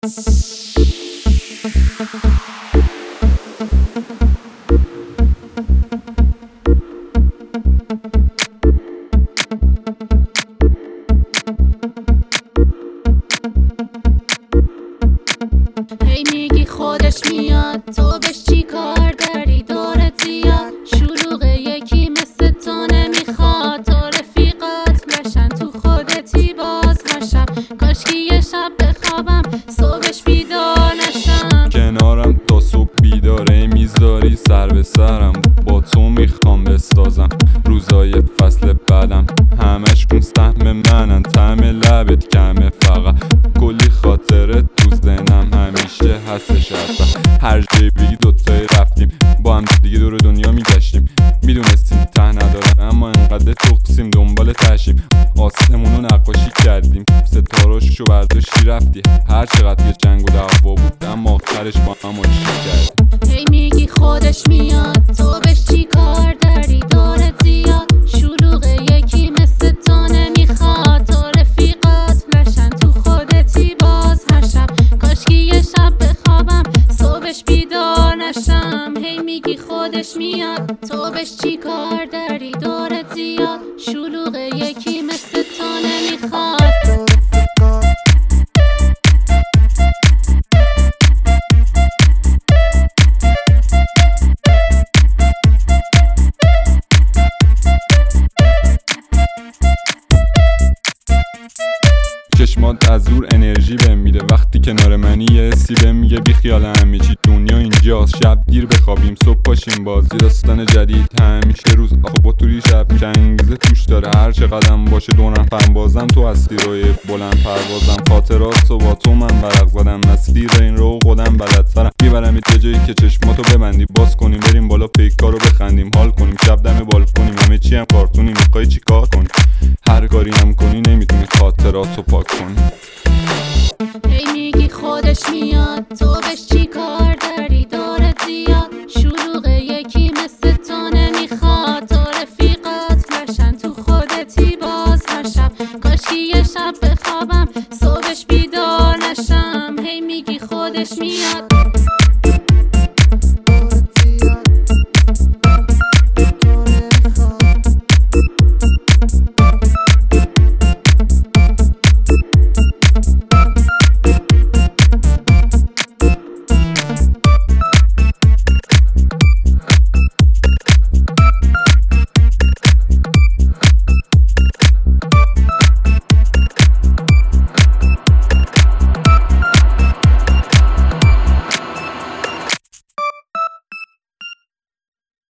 هی میگی خودش میاد، تو بهش چی کار داری؟ دورت زیاد شلوغ، یکی مثل تو نمیخواد تو رفیقات لشن، تو خودتی باز هر شب. کاشکی یه شب بخوابم صبحش بیدار نشم. کنارم تا صبح بیداره میذاری سر به سرم، با تو میخوام بسازم روزای فصل بعدم. همش کن سهم منن، طعم لبت کمه، فقط کلی خاطره تو ذهنم همیشه هستش. هر جایی بگی دوتایی رفتیم با هم دیگه دور دنیا میگشتیم، میدونستیم ته نداره اما انقدر تخصیم دنبال تشیم. آسمونو نقاشی کردیم، ستاراشو برداشتی رفتی. هر چقدر یه جنگ و دعوا بود اما آخرش با هم عشق کردیم. هی میگی خودش میاد، تو بهش چی کار داری؟ دورت زیاد شلوغ، یکی مثل تو نمیخواد تو رفیقات لشن، تو خودتی باز هر شب. کاشکی یه شب بخوابم صبحش بیدار نشم. هی میگی خودش میاد، تو بهش چی کار داری؟ دورت زیاد شلوغ، یکی مثل تو نمیخواد. چشمات از دور انرژی بهم میده، وقتی کنار منی یه حسی بهم میگه بی خیال همه چی دنیا اینجاست. شب دیر بخوابیم صبح پاشیم باز، یه داستان جدید همیشه روز. آخه با توری شب میشه انگیزه توش داره، هر چقدرم باشه دورم فهم بازم تو هستی روی بلند پروازم. خاطرات و با تو من برق زدم، مسیر این رو خودم بلدترم. میبرم یه جایی که چشماتو ببندی باز کنیم، بریم بالا پیکارو بخندیم حال کنیم. شب دم بالکنیم همه چی هم کارتونی، میخوای چی کار کنی؟ هر کاری هم کنی نمیتونی خاطراتو پاک کنی. هی میگی خودش میاد، تو